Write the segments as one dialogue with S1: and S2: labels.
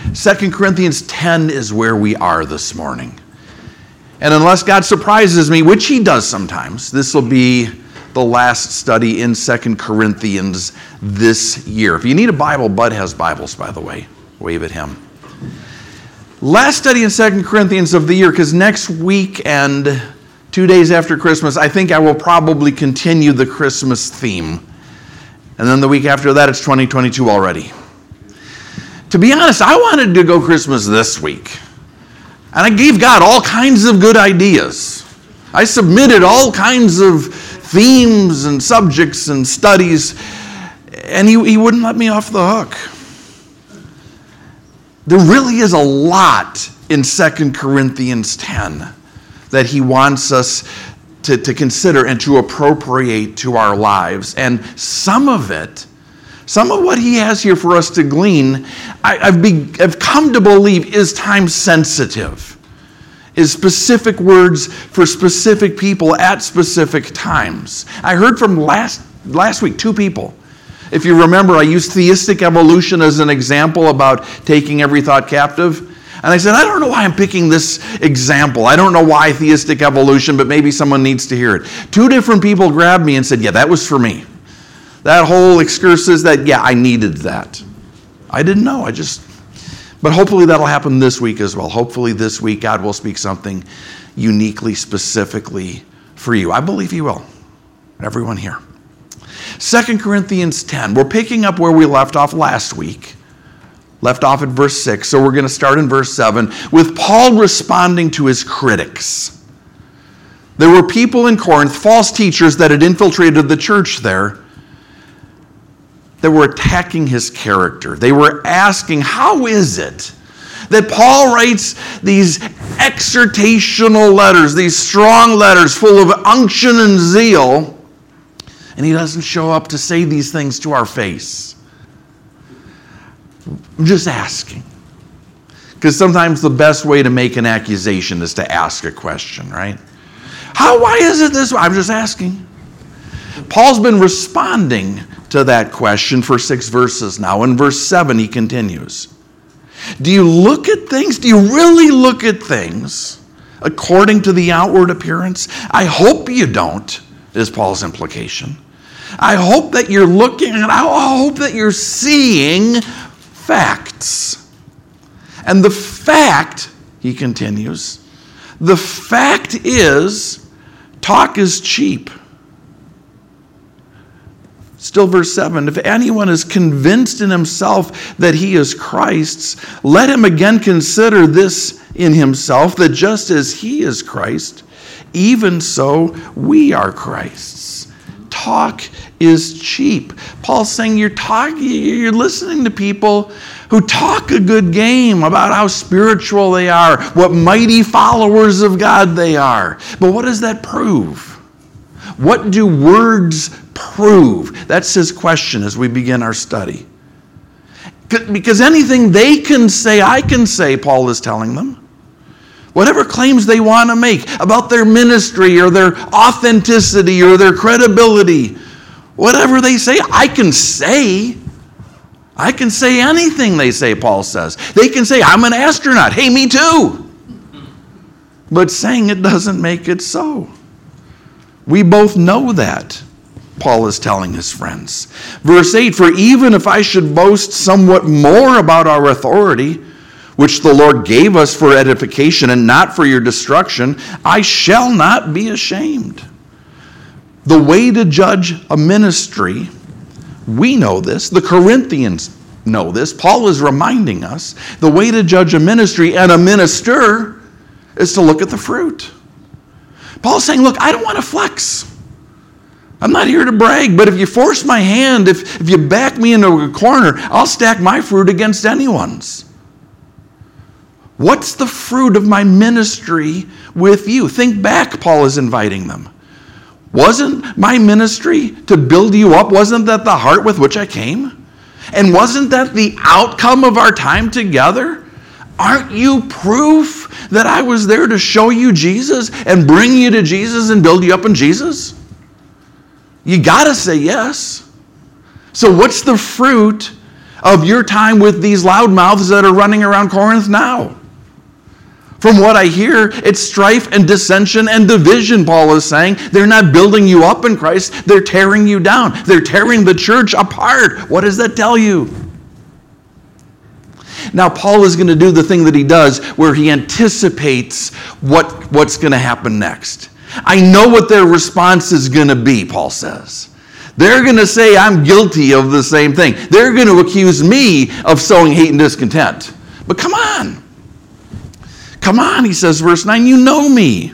S1: 2 Corinthians 10 is where we are this morning. And unless God surprises me, which he does sometimes, this will be the last study in 2 Corinthians this year. If you need a Bible, Bud has Bibles, by the way. Wave at him. Last study in 2 Corinthians of the year, because next week and 2 days after Christmas, I think I will probably continue the Christmas theme. And then the week after that, it's 2022 already. To be honest, I wanted to go Christmas this week. And I gave God all kinds of good ideas. I submitted all kinds of themes and subjects and studies, and he wouldn't let me off the hook. There really is a lot in 2 Corinthians 10 that he wants us to consider and to appropriate to our lives. And some of what he has here for us to glean, I've come to believe is time sensitive, is specific words for specific people at specific times. I heard from last week 2 people. If you remember, I used theistic evolution as an example about taking every thought captive. And I said, I don't know why I'm picking this example. I don't know why theistic evolution, but maybe someone needs to hear it. 2 different people grabbed me and said, yeah, that was for me. That whole excursus, I needed that. I didn't know, but hopefully that'll happen this week as well. Hopefully this week God will speak something uniquely, specifically for you. I believe he will. Everyone here. 2 Corinthians 10. We're picking up where we left off last week. Left off at verse 6. So we're going to start in verse 7 with Paul responding to his critics. There were people in Corinth, false teachers that had infiltrated the church there, that were attacking his character. They were asking, how is it that Paul writes these exhortational letters, these strong letters full of unction and zeal, and he doesn't show up to say these things to our face? I'm just asking. Because sometimes the best way to make an accusation is to ask a question, right? Why is it this way? I'm just asking. Paul's been responding to that question for 6 verses now. In verse 7, he continues. Do you look at things? Do you really look at things according to the outward appearance? I hope you don't, is Paul's implication. I hope that you're looking, and I hope that you're seeing facts. And the fact, he continues, the fact is, talk is cheap. Still verse 7, if anyone is convinced in himself that he is Christ's, let him again consider this in himself, that just as he is Christ, even so we are Christ's. Talk is cheap. Paul's saying you're listening to people who talk a good game about how spiritual they are, what mighty followers of God they are. But what does that prove? What do words prove? That's his question as we begin our study. Because anything they can say, I can say, Paul is telling them. Whatever claims they want to make about their ministry or their authenticity or their credibility, whatever they say, I can say. I can say anything they say, Paul says. They can say, I'm an astronaut. Hey, me too. But saying it doesn't make it so. We both know that, Paul is telling his friends. Verse 8, for even if I should boast somewhat more about our authority, which the Lord gave us for edification and not for your destruction, I shall not be ashamed. The way to judge a ministry, we know this, the Corinthians know this, Paul is reminding us, the way to judge a ministry and a minister is to look at the fruit. Paul's saying, look, I don't want to flex. I'm not here to brag, but if you force my hand, if you back me into a corner, I'll stack my fruit against anyone's. What's the fruit of my ministry with you? Think back, Paul is inviting them. Wasn't my ministry to build you up? Wasn't that the heart with which I came? And wasn't that the outcome of our time together? Aren't you proof that I was there to show you Jesus and bring you to Jesus and build you up in Jesus? You got to say yes. So what's the fruit of your time with these loudmouths that are running around Corinth now. From what I hear, it's strife and dissension and division, Paul is saying. They're not building you up in Christ. They're tearing you down. They're tearing the church apart. What does that tell you? Now, Paul is going to do the thing that he does where he anticipates what's going to happen next. I know what their response is going to be, Paul says. They're going to say I'm guilty of the same thing. They're going to accuse me of sowing hate and discontent. But come on. Come on, he says, verse 9, you know me.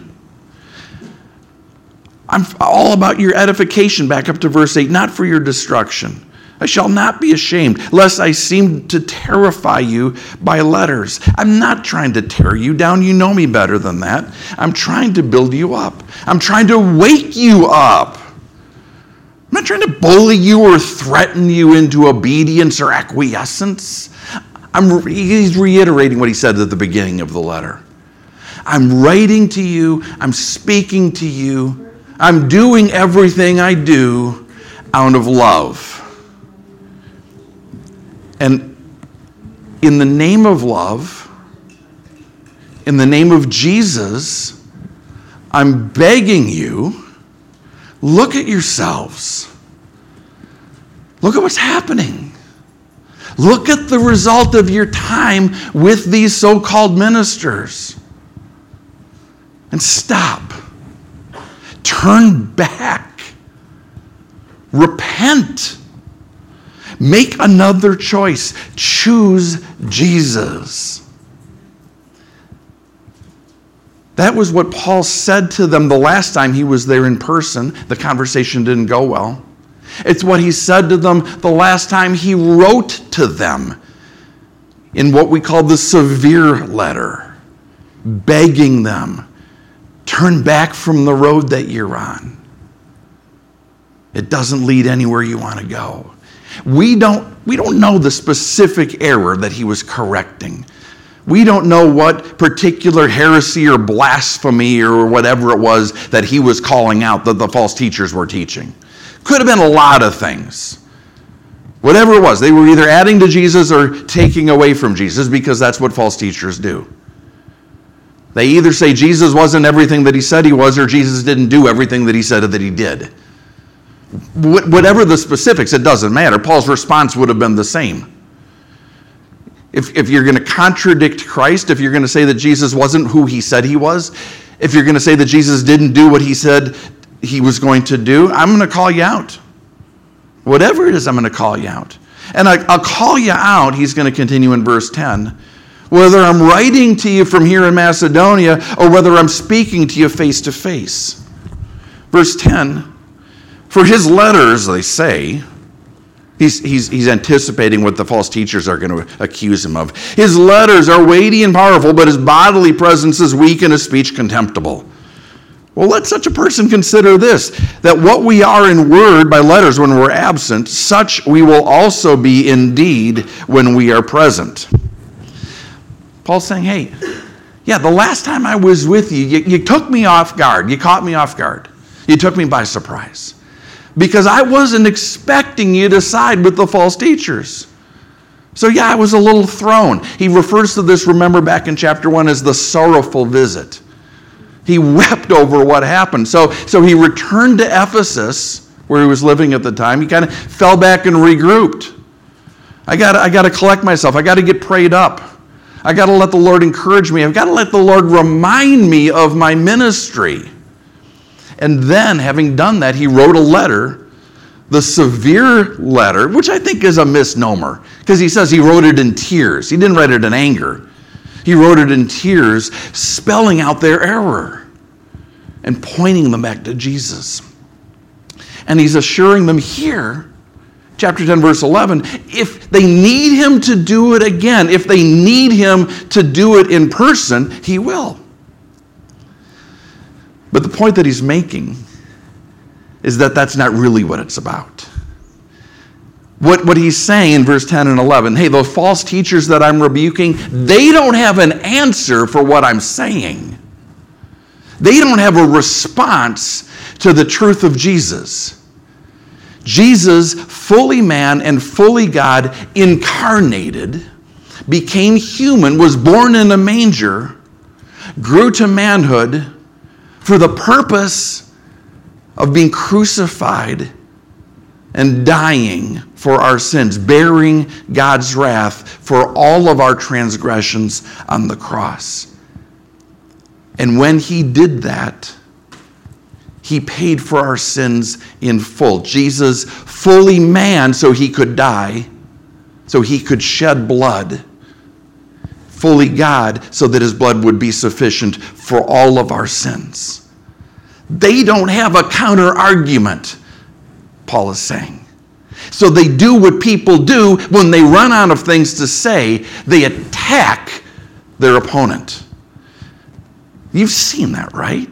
S1: I'm all about your edification, back up to verse 8, not for your destruction. I shall not be ashamed, lest I seem to terrify you by letters. I'm not trying to tear you down. You know me better than that. I'm trying to build you up. I'm trying to wake you up. I'm not trying to bully you or threaten you into obedience or acquiescence. He's reiterating what he said at the beginning of the letter. I'm writing to you. I'm speaking to you. I'm doing everything I do out of love. And in the name of love, in the name of Jesus, I'm begging you, look at yourselves. Look at what's happening. Look at the result of your time with these so-called ministers. And stop. Turn back. Repent. Make another choice. Choose Jesus. That was what Paul said to them the last time he was there in person. The conversation didn't go well. It's what he said to them the last time he wrote to them in what we call the severe letter, begging them, turn back from the road that you're on. It doesn't lead anywhere you want to go. We don't know the specific error that he was correcting. We don't know what particular heresy or blasphemy or whatever it was that he was calling out that the false teachers were teaching. Could have been a lot of things. Whatever it was, they were either adding to Jesus or taking away from Jesus, because that's what false teachers do. They either say Jesus wasn't everything that he said he was, or Jesus didn't do everything that he said that he did. Whatever the specifics, it doesn't matter. Paul's response would have been the same. If you're going to contradict Christ, if you're going to say that Jesus wasn't who he said he was, if you're going to say that Jesus didn't do what he said he was going to do, I'm going to call you out. Whatever it is, I'm going to call you out. And I'll call you out, he's going to continue in verse 10, whether I'm writing to you from here in Macedonia or whether I'm speaking to you face to face. Verse 10, for his letters, they say, he's anticipating what the false teachers are going to accuse him of. His letters are weighty and powerful, but his bodily presence is weak and his speech contemptible. Well, let such a person consider this, that what we are in word by letters when we're absent, such we will also be in deed when we are present. Paul's saying, hey, yeah, the last time I was with you, you took me off guard. You caught me off guard. You took me by surprise. Because I wasn't expecting you to side with the false teachers. So yeah, I was a little thrown. He refers to this, remember back in chapter 1, as the sorrowful visit. He wept over what happened. So he returned to Ephesus, where he was living at the time. He kind of fell back and regrouped. I got to collect myself. I got to get prayed up. I got to let the Lord encourage me. I've got to let the Lord remind me of my ministry. And then, having done that, he wrote a letter, the severe letter, which I think is a misnomer, because he says he wrote it in tears. He didn't write it in anger. He wrote it in tears, spelling out their error and pointing them back to Jesus. And he's assuring them here, chapter 10, verse 11, if they need him to do it again, if they need him to do it in person, he will. But the point that he's making is that that's not really what it's about. What he's saying in verse 10 and 11, hey, those false teachers that I'm rebuking, they don't have an answer for what I'm saying. They don't have a response to the truth of Jesus. Jesus, fully man and fully God, incarnated, became human, was born in a manger, grew to manhood for the purpose of being crucified and dying for our sins, bearing God's wrath for all of our transgressions on the cross. And when he did that, he paid for our sins in full. Jesus, fully man, so he could die, so he could shed blood. Fully God, so that his blood would be sufficient for all of our sins. They don't have a counter argument, Paul is saying. So they do what people do when they run out of things to say. They attack their opponent. You've seen that, right?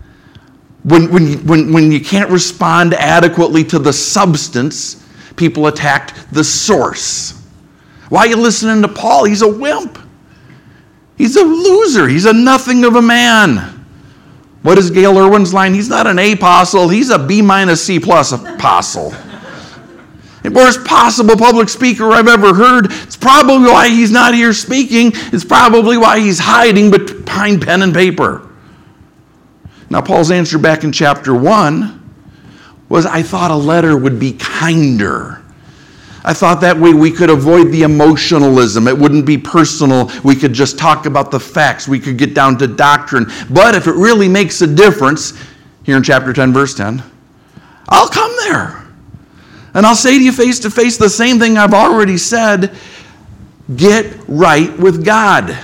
S1: When you can't respond adequately to the substance, people attack the source. Why are you listening to Paul? He's a wimp. He's a loser. He's a nothing of a man. What is Gail Irwin's line? He's not an apostle. He's a B-C+ apostle. And worst possible public speaker I've ever heard. It's probably why he's not here speaking. It's probably why he's hiding behind pen and paper. Now, Paul's answer back in chapter 1 was, I thought a letter would be kinder. I thought that way we could avoid the emotionalism. It wouldn't be personal. We could just talk about the facts. We could get down to doctrine. But if it really makes a difference, here in chapter 10, verse 10, I'll come there. And I'll say to you face to face the same thing I've already said. Get right with God.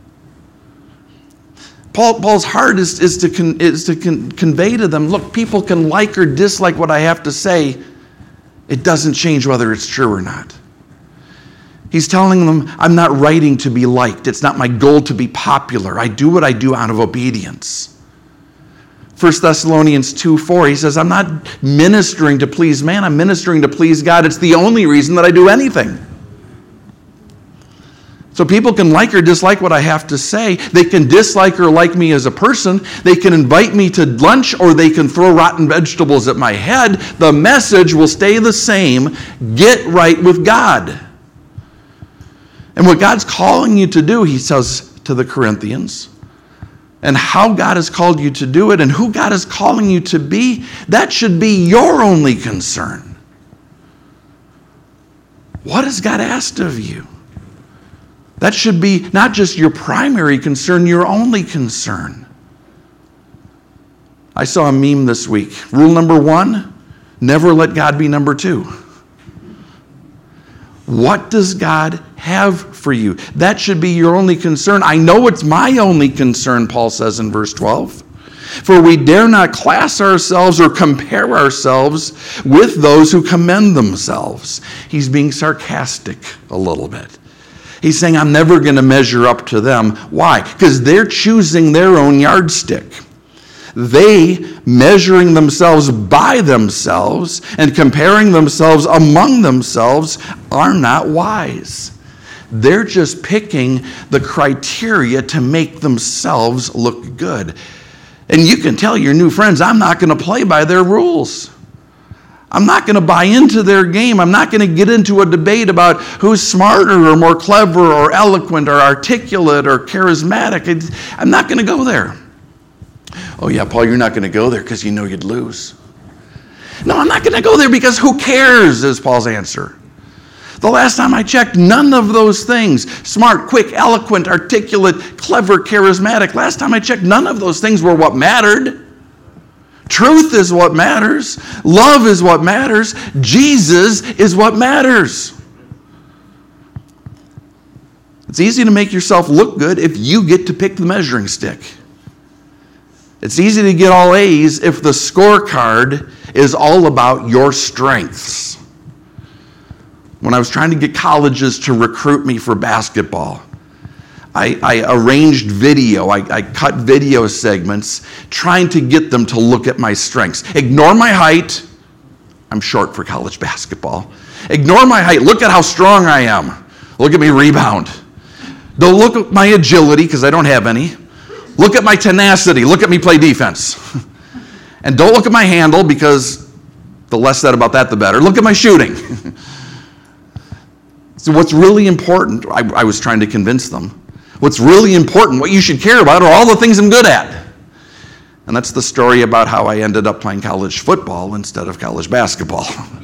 S1: Paul's heart is to convey to them, look, people can like or dislike what I have to say. It doesn't change whether it's true or not. He's telling them, I'm not writing to be liked. It's not my goal to be popular. I do what I do out of obedience. 1 Thessalonians 2:4, he says, I'm not ministering to please man. I'm ministering to please God. It's the only reason that I do anything. So people can like or dislike what I have to say. They can dislike or like me as a person. They can invite me to lunch, or they can throw rotten vegetables at my head. The message will stay the same. Get right with God. And what God's calling you to do, he says to the Corinthians, and how God has called you to do it and who God is calling you to be, that should be your only concern. What has God asked of you? That should be not just your primary concern, your only concern. I saw a meme this week. Rule number 1, never let God be number 2. What does God have for you? That should be your only concern. I know it's my only concern, Paul says in verse 12. For we dare not class ourselves or compare ourselves with those who commend themselves. He's being sarcastic a little bit. He's saying, I'm never going to measure up to them. Why? Because they're choosing their own yardstick. They, measuring themselves by themselves and comparing themselves among themselves, are not wise. They're just picking the criteria to make themselves look good. And you can tell your new friends, I'm not going to play by their rules. I'm not going to buy into their game. I'm not going to get into a debate about who's smarter or more clever or eloquent or articulate or charismatic. I'm not going to go there. Oh yeah, Paul, you're not going to go there because you know you'd lose. No, I'm not going to go there because who cares, is Paul's answer. The last time I checked, none of those things, smart, quick, eloquent, articulate, clever, charismatic, last time I checked, none of those things were what mattered. Truth is what matters. Love is what matters. Jesus is what matters. It's easy to make yourself look good if you get to pick the measuring stick. It's easy to get all A's if the scorecard is all about your strengths. When I was trying to get colleges to recruit me for basketball, I arranged video. I cut video segments trying to get them to look at my strengths. Ignore my height. I'm short for college basketball. Ignore my height. Look at how strong I am. Look at me rebound. Don't look at my agility because I don't have any. Look at my tenacity. Look at me play defense. And don't look at my handle because The less said about that, the better. Look at my shooting. So what's really important, I was trying to convince them, what's really important, what you should care about are all the things I'm good at. And that's the story about how I ended up playing college football instead of college basketball.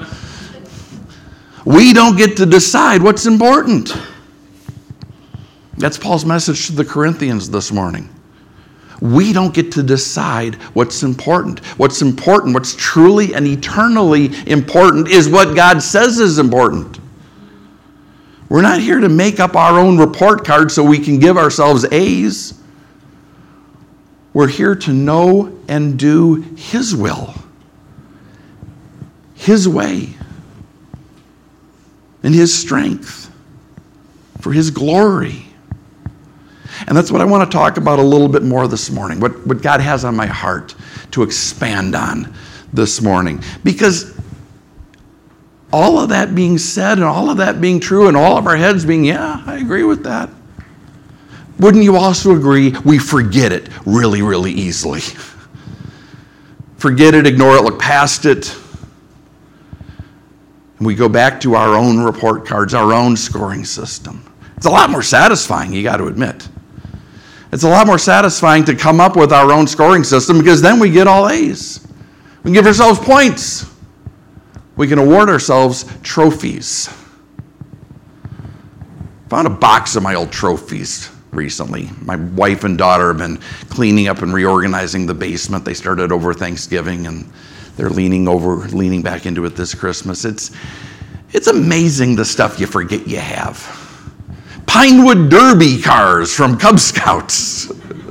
S1: We don't get to decide what's important. That's Paul's message to the Corinthians this morning. We don't get to decide what's important. What's important, what's truly and eternally important is what God says is important. We're not here to make up our own report card so we can give ourselves A's. We're here to know and do His will, His way, in His strength, for His glory. And that's what I want to talk about a little bit more this morning, what God has on my heart to expand on this morning. Because all of that being said and all of that being true and all of our heads being, yeah, I agree with that. Wouldn't you also agree we forget it really, really easily? Forget it, ignore it, look past it. And we go back to our own report cards, our own scoring system. It's a lot more satisfying, you got to admit. It's a lot more satisfying to come up with our own scoring system because then we get all A's. We can give ourselves points. We can award ourselves trophies. Found a box of my old trophies recently. My wife and daughter have been cleaning up and reorganizing the basement. They started over Thanksgiving and they're leaning back into it this Christmas. It's amazing the stuff you forget you have. Pinewood Derby cars from Cub Scouts.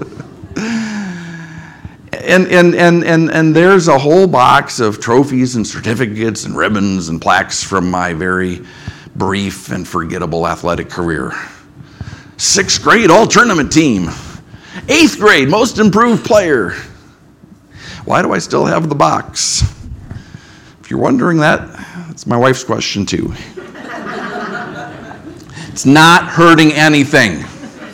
S1: And there's a whole box of trophies and certificates and ribbons and plaques from my very brief and forgettable athletic career. 6th grade all-tournament team. 8th grade most improved player. Why do I still have the box? If you're wondering that, that's my wife's question too. It's not hurting anything.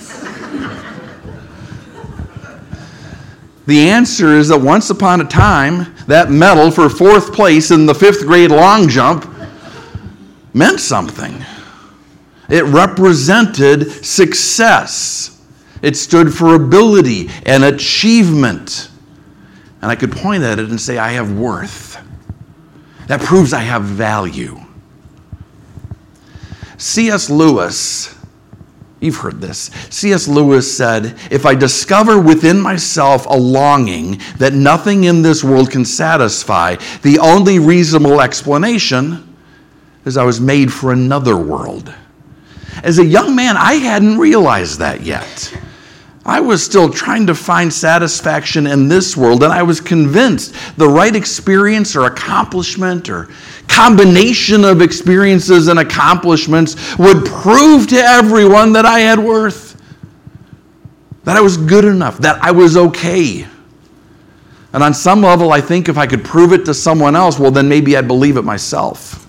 S1: The answer is that once upon a time, that medal for 4th place in the 5th grade long jump meant something. It represented success. It stood for ability and achievement. And I could point at it and say, I have worth. That proves I have value. C.S. Lewis, you've heard this. C.S. Lewis said, if I discover within myself a longing that nothing in this world can satisfy, the only reasonable explanation is I was made for another world. As a young man, I hadn't realized that yet. I was still trying to find satisfaction in this world, and I was convinced the right experience or accomplishment or combination of experiences and accomplishments would prove to everyone that I had worth, that I was good enough, that I was okay. And on some level, I think if I could prove it to someone else, well, then maybe I'd believe it myself.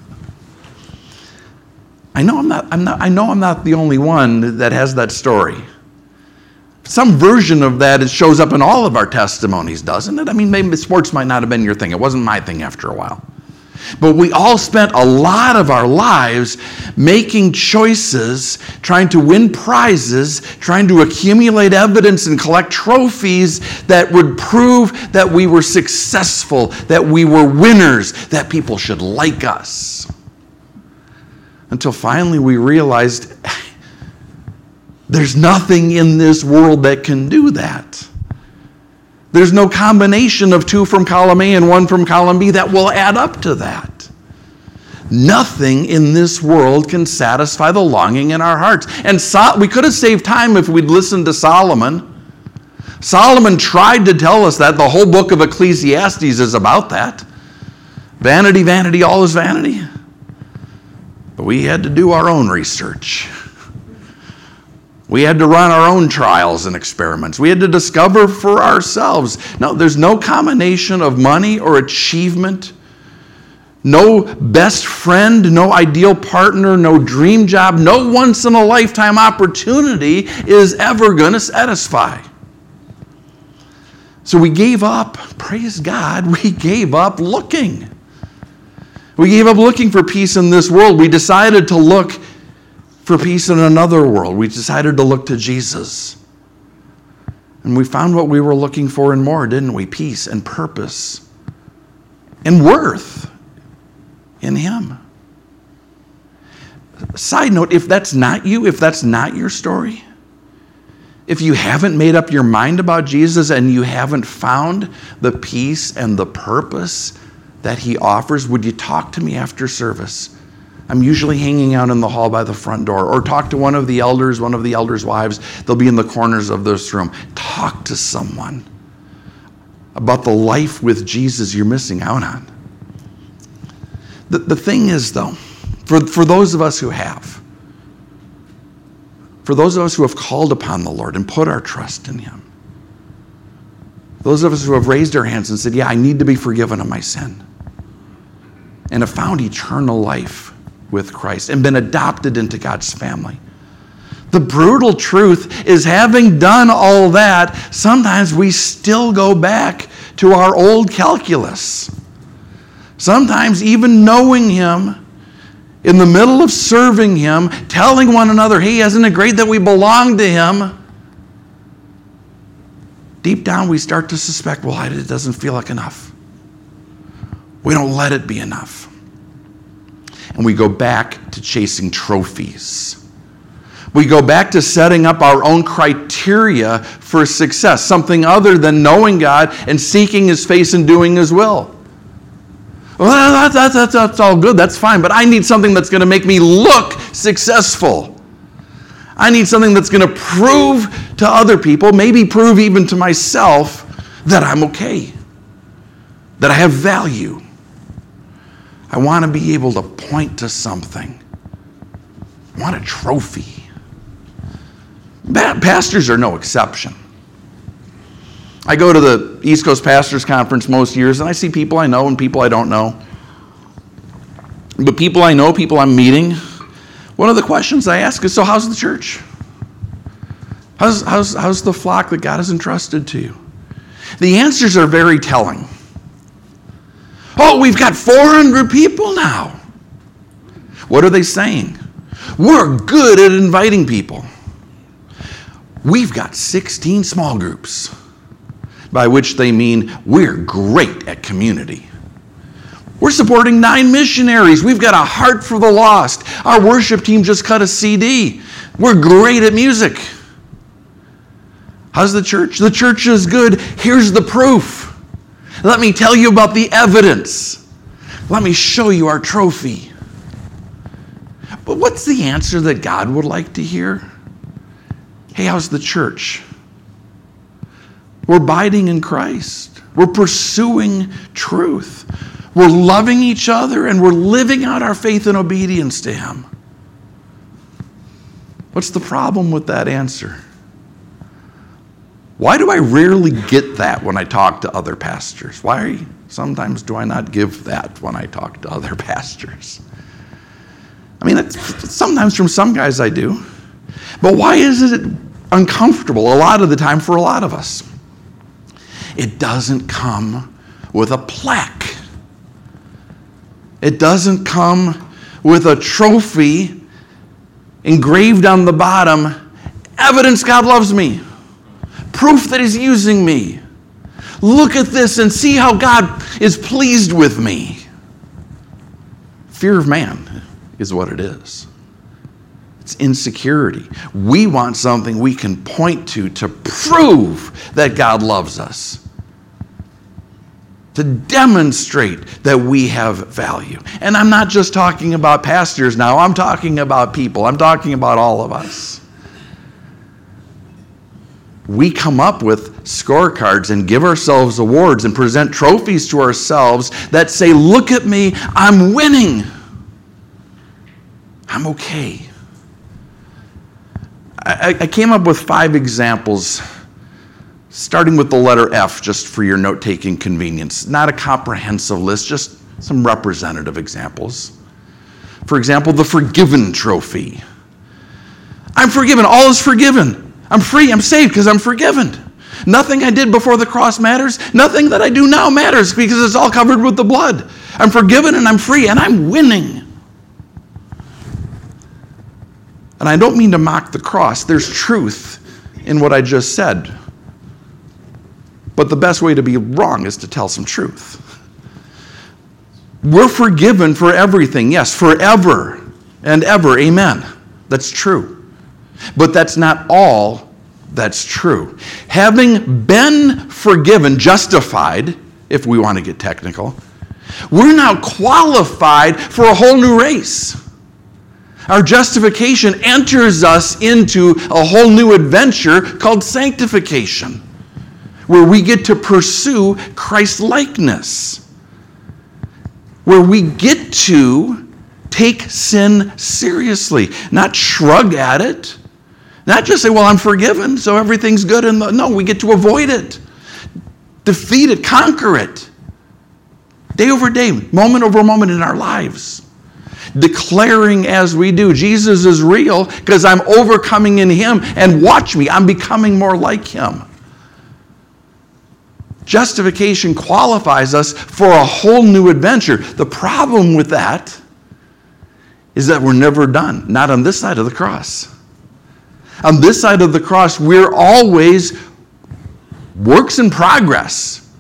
S1: I know I'm not the only one that has that story. Some version of that, it shows up in all of our testimonies, doesn't it? I mean, maybe sports might not have been your thing. It wasn't my thing after a while. But we all spent a lot of our lives making choices, trying to win prizes, trying to accumulate evidence and collect trophies that would prove that we were successful, that we were winners, that people should like us. Until finally we realized there's nothing in this world that can do that. There's no combination of 2 from column A and 1 from column B that will add up to that. Nothing in this world can satisfy the longing in our hearts. And we could have saved time if we'd listened to Solomon. Solomon tried to tell us that. The whole book of Ecclesiastes is about that. Vanity, vanity, all is vanity. But we had to do our own research. We had to run our own trials and experiments. We had to discover for ourselves. No, there's no combination of money or achievement, no best friend, no ideal partner, no dream job, no once-in-a-lifetime opportunity is ever going to satisfy. So we gave up, praise God, we gave up looking. We gave up looking for peace in this world. We decided to look for peace in another world. We decided to look to Jesus. And we found what we were looking for and more, didn't we? Peace and purpose and worth in Him. Side note, if that's not you, if that's not your story, if you haven't made up your mind about Jesus and you haven't found the peace and the purpose that He offers, would you talk to me after service? I'm usually hanging out in the hall by the front door, or talk to one of the elders' wives. They'll be in the corners of this room. Talk to someone about the life with Jesus you're missing out on. The thing is, though, for those of us who have, for those of us who have called upon the Lord and put our trust in Him, those of us who have raised our hands and said, yeah, I need to be forgiven of my sin, and have found eternal life with Christ and been adopted into God's family. The brutal truth is, having done all that, sometimes we still go back to our old calculus. Sometimes even knowing Him, in the middle of serving Him, telling one another, hey, isn't it great that we belong to Him? Deep down we start to suspect, well, it doesn't feel like enough. We don't let it be enough. And we go back to chasing trophies. We go back to setting up our own criteria for success, something other than knowing God and seeking His face and doing His will. Well, that's all good, that's fine, but I need something that's going to make me look successful. I need something that's going to prove to other people, maybe prove even to myself, that I'm okay, that I have value. I want to be able to point to something. I want a trophy. Pastors are no exception. I go to the East Coast Pastors Conference most years, and I see people I know and people I don't know. But people I know, people I'm meeting, one of the questions I ask is, so how's the church? How's the flock that God has entrusted to you? The answers are very telling. Oh, we've got 400 people now. What are they saying? We're good at inviting people. We've got 16 small groups, by which they mean we're great at community. We're supporting 9 missionaries. We've got a heart for the lost. Our worship team just cut a CD. We're great at music. How's the church? The church is good. Here's the proof. Let me tell you about the evidence. Let me show you our trophy. But what's the answer that God would like to hear? Hey, how's the church? We're abiding in Christ. We're pursuing truth. We're loving each other, and we're living out our faith and obedience to Him. What's the problem with that answer? Why do I rarely get that when I talk to other pastors? Why sometimes do I not give that when I talk to other pastors? I mean, sometimes from some guys I do. But why is it uncomfortable a lot of the time for a lot of us? It doesn't come with a plaque. It doesn't come with a trophy engraved on the bottom, evidence God loves me. Proof that He's using me. Look at this and see how God is pleased with me. Fear of man is what it is. It's insecurity. We want something we can point to prove that God loves us. To demonstrate that we have value. And I'm not just talking about pastors now. I'm talking about people. I'm talking about all of us. We come up with scorecards and give ourselves awards and present trophies to ourselves that say, look at me, I'm winning. I'm okay. I came up with 5 examples, starting with the letter F, just for your note-taking convenience. Not a comprehensive list, just some representative examples. For example, the forgiven trophy. I'm forgiven. All is forgiven. I'm free. I'm saved because I'm forgiven. Nothing I did before the cross matters. Nothing that I do now matters because it's all covered with the blood. I'm forgiven and I'm free and I'm winning. And I don't mean to mock the cross. There's truth in what I just said. But the best way to be wrong is to tell some truth. We're forgiven for everything. Yes, forever and ever. Amen. That's true. But that's not all that's true. Having been forgiven, justified, if we want to get technical, we're now qualified for a whole new race. Our justification enters us into a whole new adventure called sanctification, where we get to pursue Christ-likeness, where we get to take sin seriously, not shrug at it, not just say, well, I'm forgiven, so everything's good. No, we get to avoid it, defeat it, conquer it, day over day, moment over moment in our lives. Declaring as we do, Jesus is real because I'm overcoming in him, and watch me, I'm becoming more like him. Justification qualifies us for a whole new adventure. The problem with that is that we're never done, not on this side of the cross. On this side of the cross, we're always works in progress.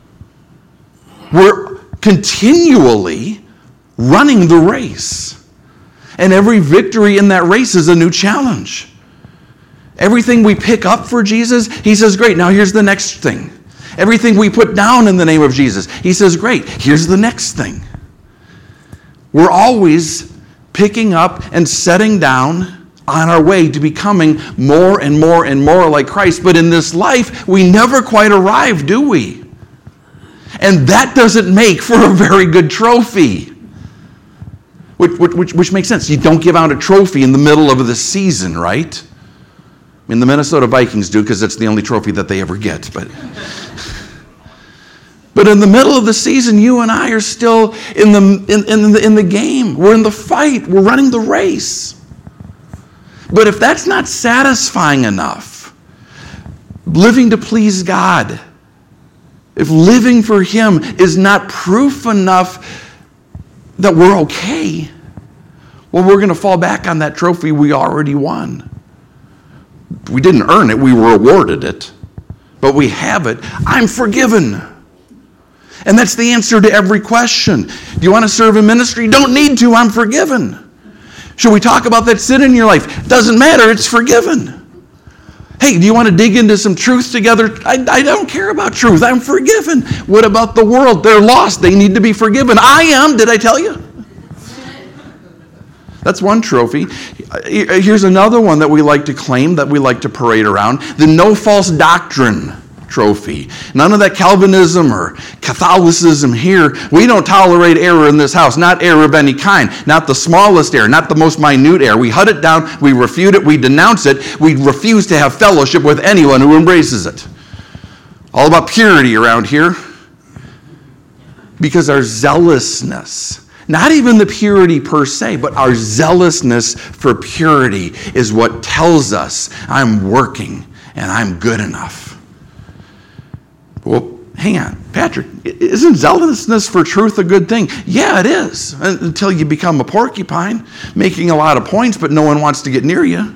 S1: We're continually running the race. And every victory in that race is a new challenge. Everything we pick up for Jesus, he says, great, now here's the next thing. Everything we put down in the name of Jesus, he says, great, here's the next thing. We're always picking up and setting down on our way to becoming more and more and more like Christ. But in this life, we never quite arrive, do we? And that doesn't make for a very good trophy. Which makes sense. You don't give out a trophy in the middle of the season, right? I mean, the Minnesota Vikings do because it's the only trophy that they ever get. But in the middle of the season, you and I are still in the game. We're in the fight. We're running the race. But if that's not satisfying enough, living to please God, if living for him is not proof enough that we're okay, well, we're going to fall back on that trophy we already won. We didn't earn it, we were awarded it, but we have it. I'm forgiven. And that's the answer to every question. Do you want to serve in ministry? Don't need to, I'm forgiven. Should we talk about that sin in your life? Doesn't matter, it's forgiven. Hey, do you want to dig into some truth together? I don't care about truth. I'm forgiven. What about the world? They're lost. They need to be forgiven. I am. Did I tell you? That's one trophy. Here's another one that we like to claim, that we like to parade around. The no false doctrine trophy. None of that Calvinism or Catholicism here. We don't tolerate error in this house. Not error of any kind. Not the smallest error. Not the most minute error. We hut it down. We refute it. We denounce it. We refuse to have fellowship with anyone who embraces it. All about purity around here. Because our zealousness, not even the purity per se, but our zealousness for purity is what tells us I'm working and I'm good enough. Well, hang on, Patrick, isn't zealousness for truth a good thing? Yeah, it is, until you become a porcupine, making a lot of points, but no one wants to get near you.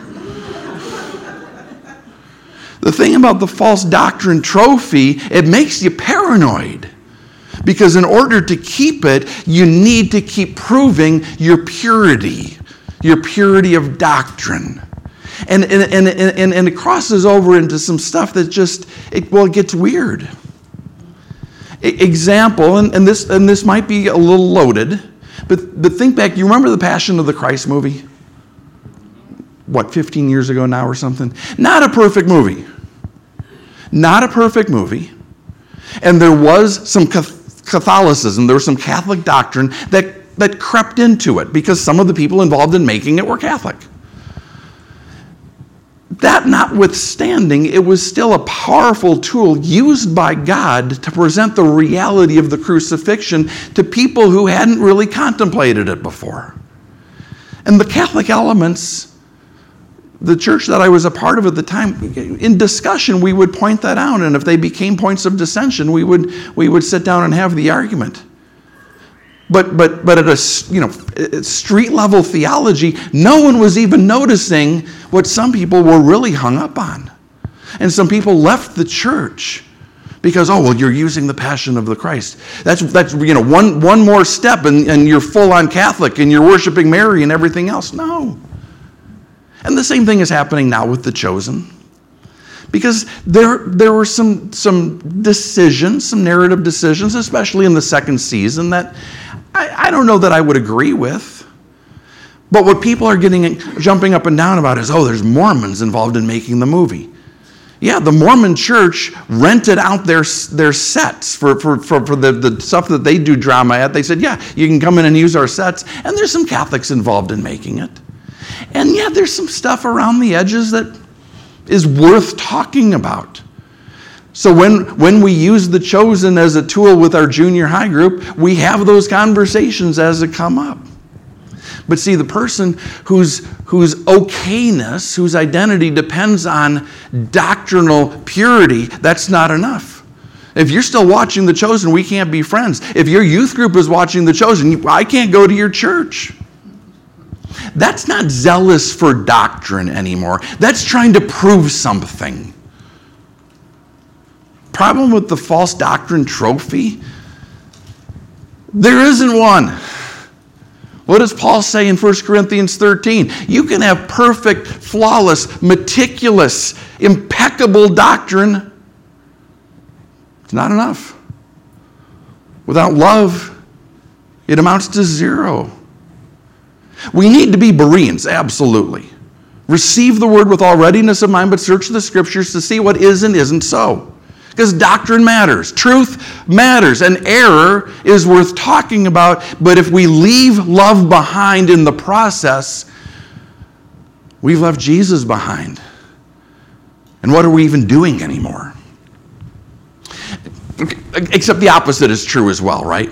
S1: The thing about the false doctrine trophy, it makes you paranoid. Because in order to keep it, you need to keep proving your purity of doctrine. And it crosses over into some stuff that just, it gets weird. Example, and this might be a little loaded, but think back, you remember the Passion of the Christ movie? What, 15 years ago now or something? Not a perfect movie. Not a perfect movie. And there was some Catholicism, there was some Catholic doctrine that crept into it because some of the people involved in making it were Catholic. That notwithstanding, it was still a powerful tool used by God to present the reality of the crucifixion to people who hadn't really contemplated it before. And the Catholic elements, the church that I was a part of at the time, in discussion, we would point that out. And if they became points of dissension, we would sit down and have the argument. But at a street level theology, no one was even noticing what some people were really hung up on. And some people left the church because, you're using the Passion of the Christ. That's one more step and you're full on Catholic and you're worshiping Mary and everything else. No. And the same thing is happening now with The Chosen. Because there were some decisions, some narrative decisions, especially in the second season, that I don't know that I would agree with. But what people are jumping up and down about is, there's Mormons involved in making the movie. Yeah, the Mormon church rented out their sets for the stuff that they do drama at. They said, yeah, you can come in and use our sets. And there's some Catholics involved in making it. And yeah, there's some stuff around the edges that is worth talking about. So when we use The Chosen as a tool with our junior high group, we have those conversations as they come up. But see, the person whose okayness, whose identity depends on doctrinal purity, that's not enough. If you're still watching The Chosen, we can't be friends. If your youth group is watching The Chosen, I can't go to your church. That's not zealous for doctrine anymore. That's trying to prove something. Problem with the false doctrine trophy? There isn't one. What does Paul say in 1 Corinthians 13? You can have perfect, flawless, meticulous, impeccable doctrine. It's not enough. Without love, it amounts to zero. We need to be Bereans, absolutely. Receive the word with all readiness of mind, but search the scriptures to see what is and isn't so. Because doctrine matters. Truth matters. And error is worth talking about. But if we leave love behind in the process, we've left Jesus behind. And what are we even doing anymore? Except the opposite is true as well, right?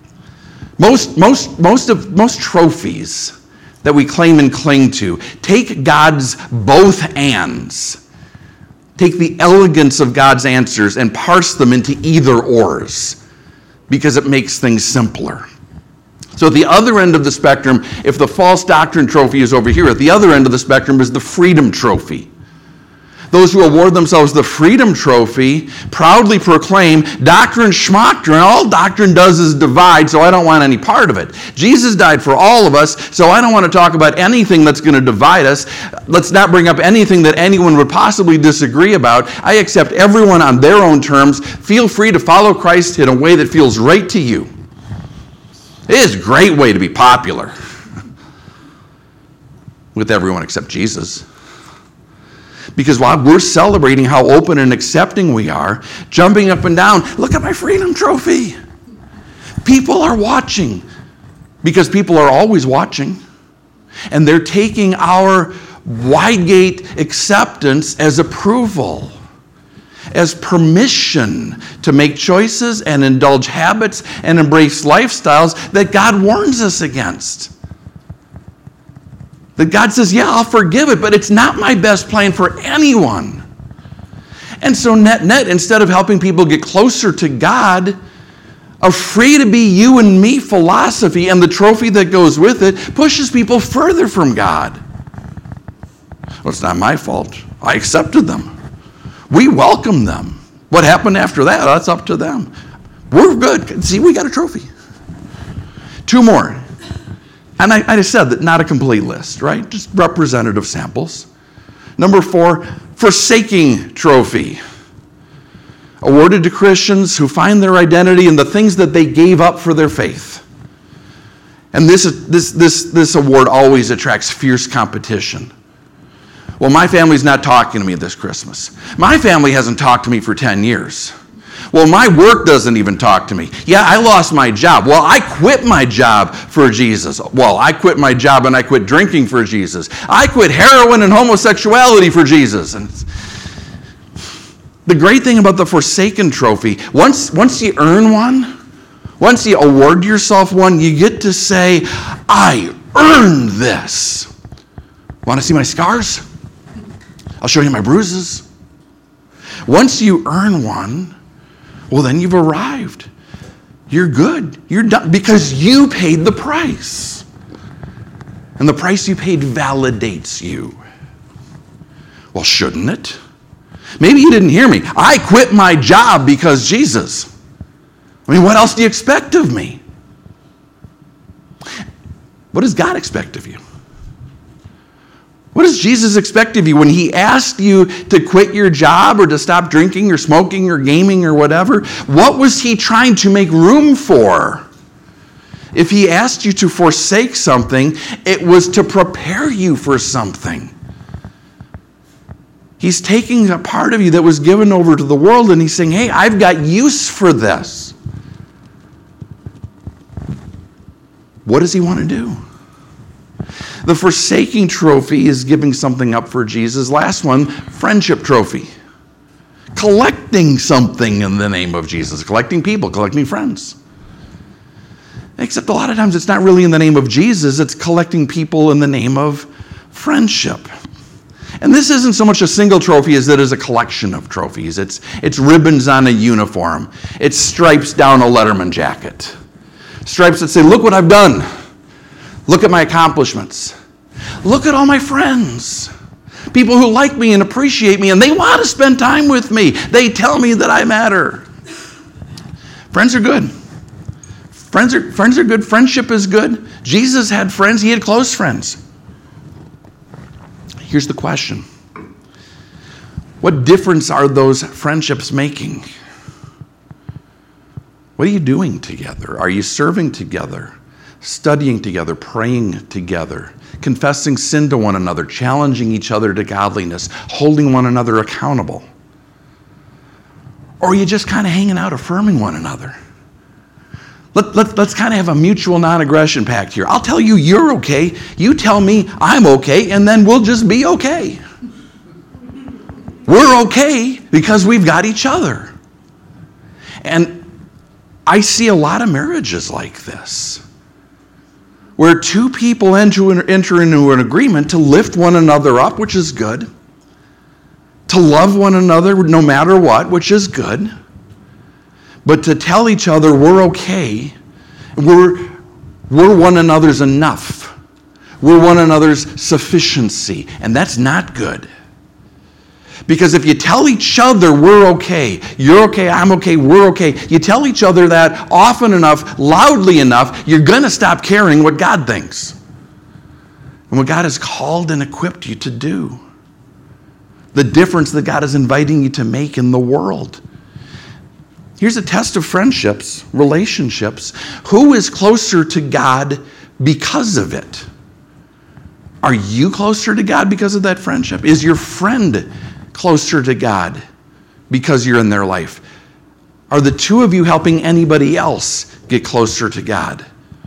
S1: Most trophies that we claim and cling to take God's both ands. Take the elegance of God's answers and parse them into either ors because it makes things simpler. So at the other end of the spectrum, if the false doctrine trophy is over here, at the other end of the spectrum is the freedom trophy. Those who award themselves the freedom trophy proudly proclaim doctrine schmoctrine. All doctrine does is divide, so I don't want any part of it. Jesus died for all of us, so I don't want to talk about anything that's going to divide us. Let's not bring up anything that anyone would possibly disagree about. I accept everyone on their own terms. Feel free to follow Christ in a way that feels right to you. It is a great way to be popular with everyone except Jesus. Because while we're celebrating how open and accepting we are, jumping up and down, look at my freedom trophy. People are watching because people are always watching. And they're taking our wide-gate acceptance as approval, as permission to make choices and indulge habits and embrace lifestyles that God warns us against. That God says, yeah, I'll forgive it, but it's not my best plan for anyone. And so net, instead of helping people get closer to God, a free to be you and me philosophy and the trophy that goes with it pushes people further from God. Well, it's not my fault. I accepted them. We welcome them. What happened after that, that's up to them. We're good. See, we got a trophy. Two more. And I just said that not a complete list, right? Just representative samples. Number 4, forsaking trophy. Awarded to Christians who find their identity in the things that they gave up for their faith. And this award always attracts fierce competition. Well, my family's not talking to me this Christmas. My family hasn't talked to me for 10 years. Well, my work doesn't even talk to me. Yeah, I lost my job. Well, I quit my job for Jesus. Well, I quit my job and I quit drinking for Jesus. I quit heroin and homosexuality for Jesus. And the great thing about the Forsaken trophy, once you earn one, once you award yourself one, you get to say, I earned this. Want to see my scars? I'll show you my bruises. Once you earn one, well, then you've arrived. you're good. You're done because you paid the price. And the price you paid validates you. Well, shouldn't it? Maybe you didn't hear me. I quit my job because Jesus. I mean, what else do you expect of me? What does God expect of you? What does Jesus expect of you when he asked you to quit your job or to stop drinking or smoking or gaming or whatever? What was he trying to make room for? If he asked you to forsake something, it was to prepare you for something. He's taking a part of you that was given over to the world and he's saying, hey, I've got use for this. What does he want to do? The forsaking trophy is giving something up for Jesus. Last one, friendship trophy. Collecting something in the name of Jesus. Collecting people, collecting friends. Except a lot of times it's not really in the name of Jesus, it's collecting people in the name of friendship. And this isn't so much a single trophy as it is a collection of trophies. It's ribbons on a uniform. It's stripes down a Letterman jacket. Stripes that say, look what I've done. Look at my accomplishments. Look at all my friends. People who like me and appreciate me and they want to spend time with me. They tell me that I matter. Friends are good. Friends are good. Friendship is good. Jesus had friends. He had close friends. Here's the question. What difference are those friendships making? What are you doing together? Are you serving together? Studying together, praying together, confessing sin to one another, challenging each other to godliness, holding one another accountable? Or are you just kind of hanging out, affirming one another? Let's kind of have a mutual non-aggression pact here. I'll tell you you're okay, you tell me I'm okay, and then we'll just be okay. We're okay because we've got each other. And I see a lot of marriages like this, where two people enter into an agreement to lift one another up, which is good, to love one another no matter what, which is good, but to tell each other we're okay, we're one another's enough, we're one another's sufficiency, and that's not good. Because if you tell each other we're okay, you're okay, I'm okay, we're okay, you tell each other that often enough, loudly enough, you're going to stop caring what God thinks and what God has called and equipped you to do. The difference that God is inviting you to make in the world. Here's a test of friendships, relationships. Who is closer to God because of it? Are you closer to God because of that friendship? Is your friend closer to God because you're in their life? Are the two of you helping anybody else get closer to God?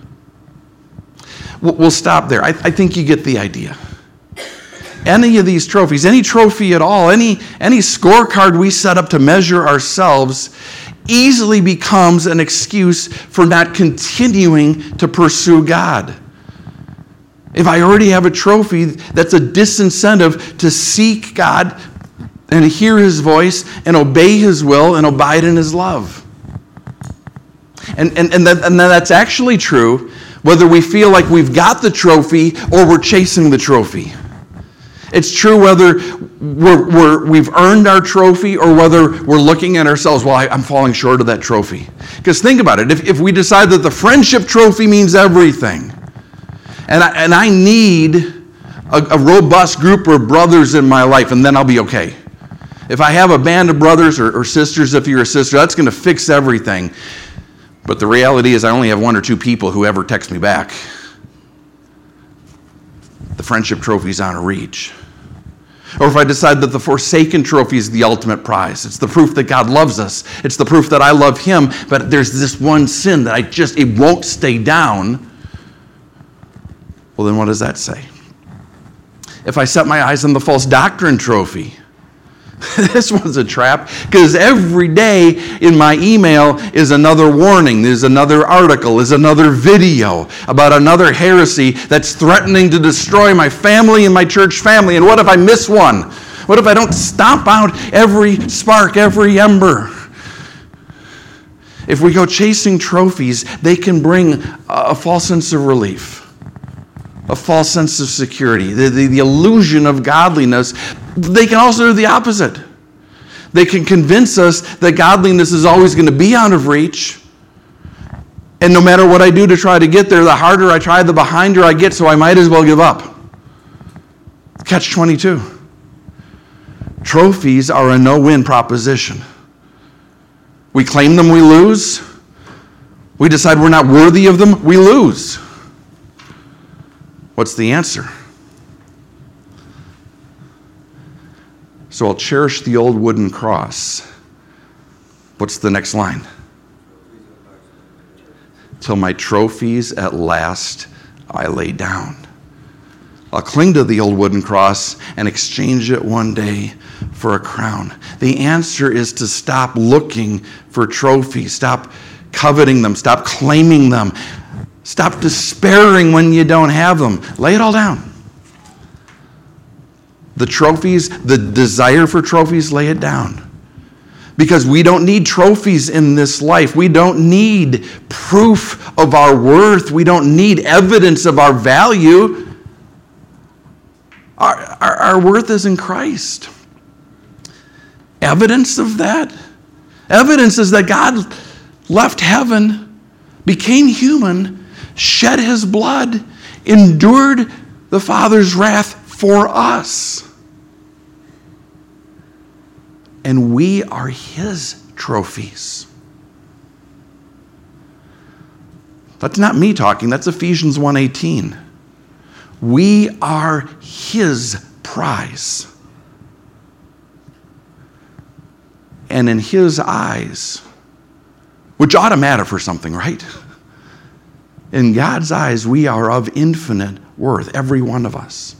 S1: We'll stop there. I think you get the idea. Any of these trophies, any trophy at all, any scorecard we set up to measure ourselves easily becomes an excuse for not continuing to pursue God. If I already have a trophy, that's a disincentive to seek God and hear his voice and obey his will and abide in his love. And that's actually true whether we feel like we've got the trophy or we're chasing the trophy. It's true whether we've earned our trophy or whether we're looking at ourselves, well, I'm falling short of that trophy. Because think about it, if we decide that the friendship trophy means everything, and I need a robust group of brothers in my life, and then I'll be okay. If I have a band of brothers or sisters, if you're a sister, that's going to fix everything. But the reality is I only have one or two people who ever text me back. The friendship trophy's out of reach. Or if I decide that the forsaken trophy is the ultimate prize. It's the proof that God loves us. It's the proof that I love him, but there's this one sin that it won't stay down. Well, then what does that say? If I set my eyes on the false doctrine trophy, this one's a trap, because every day in my email is another warning, there's another article, is another video about another heresy that's threatening to destroy my family and my church family. And what if I miss one? What if I don't stomp out every spark, every ember? if we go chasing trophies, they can bring a false sense of relief, a false sense of security, the illusion of godliness. They can also do the opposite. They can convince us that godliness is always going to be out of reach. And no matter what I do to try to get there, the harder I try, the behinder I get, so I might as well give up. Catch-22. Trophies are a no-win proposition. We claim them, we lose. We decide we're not worthy of them, we lose. What's the answer? So I'll cherish the old wooden cross. What's the next line? Till my trophies at last I lay down. I'll cling to the old wooden cross and exchange it one day for a crown. The answer is to stop looking for trophies, stop coveting them, stop claiming them, stop despairing when you don't have them. Lay it all down. The trophies, the desire for trophies, lay it down. Because we don't need trophies in this life. We don't need proof of our worth. We don't need evidence of our value. Our worth is in Christ. Evidence of that? Evidence is that God left heaven, became human, shed his blood, endured the Father's wrath for us. And we are his trophies. That's not me talking, that's Ephesians 1:18. We are his prize. And in his eyes, which ought to matter for something, right? In God's eyes, we are of infinite worth, every one of us.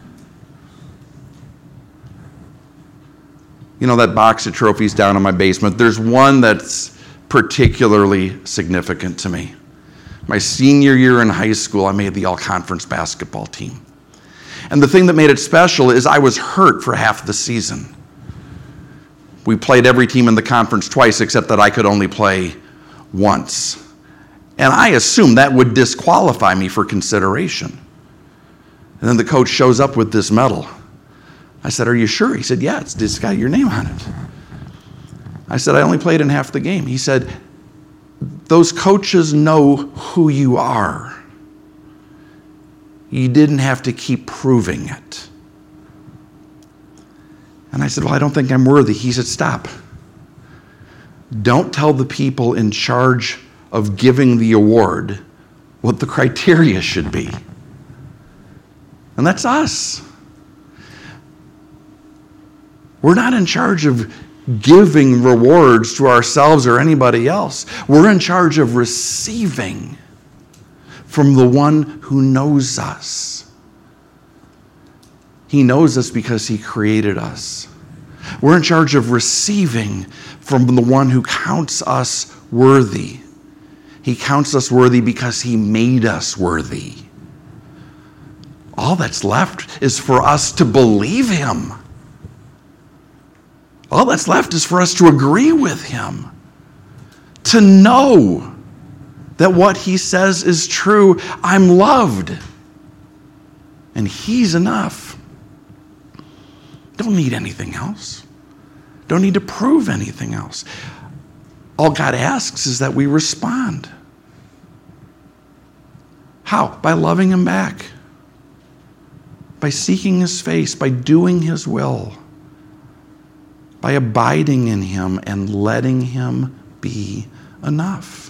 S1: You know that box of trophies down in my basement? There's one that's particularly significant to me. My senior year in high school, I made the all-conference basketball team. And the thing that made it special is I was hurt for half the season. We played every team in the conference twice, except that I could only play once. And I assumed that would disqualify me for consideration. And then the coach shows up with this medal. I said, "Are you sure?" He said, "Yeah, it's got your name on it." I said, "I only played in half the game." He said, "Those coaches know who you are. You didn't have to keep proving it." And I said, "Well, I don't think I'm worthy." He said, "Stop. Don't tell the people in charge of giving the award what the criteria should be." And that's us. We're not in charge of giving rewards to ourselves or anybody else. We're in charge of receiving from the one who knows us. He knows us because he created us. We're in charge of receiving from the one who counts us worthy. He counts us worthy because he made us worthy. All that's left is for us to believe him. All that's left is for us to agree with him, to know that what he says is true. I'm loved, and he's enough. Don't need anything else. Don't need to prove anything else. All God asks is that we respond. How? By loving him back, by seeking his face, by doing his will, by abiding in him and letting him be enough.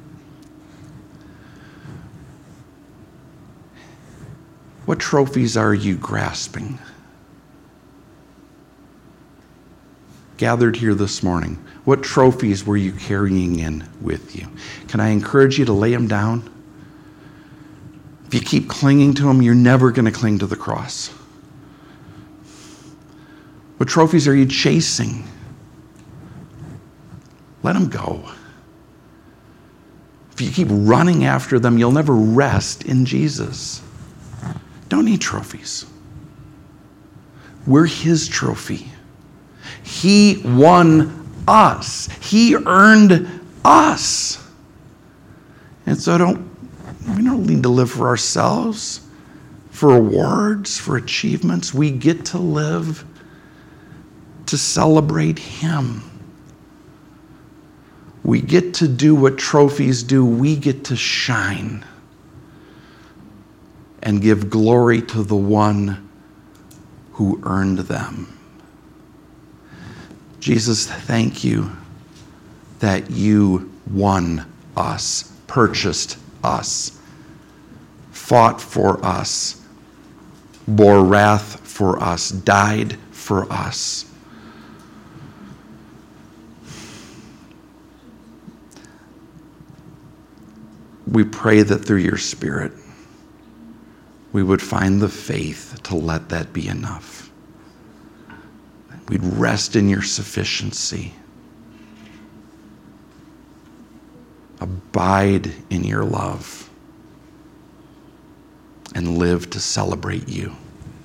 S1: What trophies are you grasping? Gathered here this morning, what trophies were you carrying in with you? Can I encourage you to lay them down? If you keep clinging to them, you're never going to cling to the cross. What trophies are you chasing? Let them go. If you keep running after them, you'll never rest in Jesus. Don't need trophies. We're his trophy. He won us. He earned us. And so we don't need to live for ourselves, for awards, for achievements. We get to live to celebrate him. We get to do what trophies do. We get to shine and give glory to the one who earned them. Jesus, thank you that you won us, purchased us, fought for us, bore wrath for us, died for us. We pray that through your Spirit, we would find the faith to let that be enough. We'd rest in your sufficiency. Abide in your love and live to celebrate you.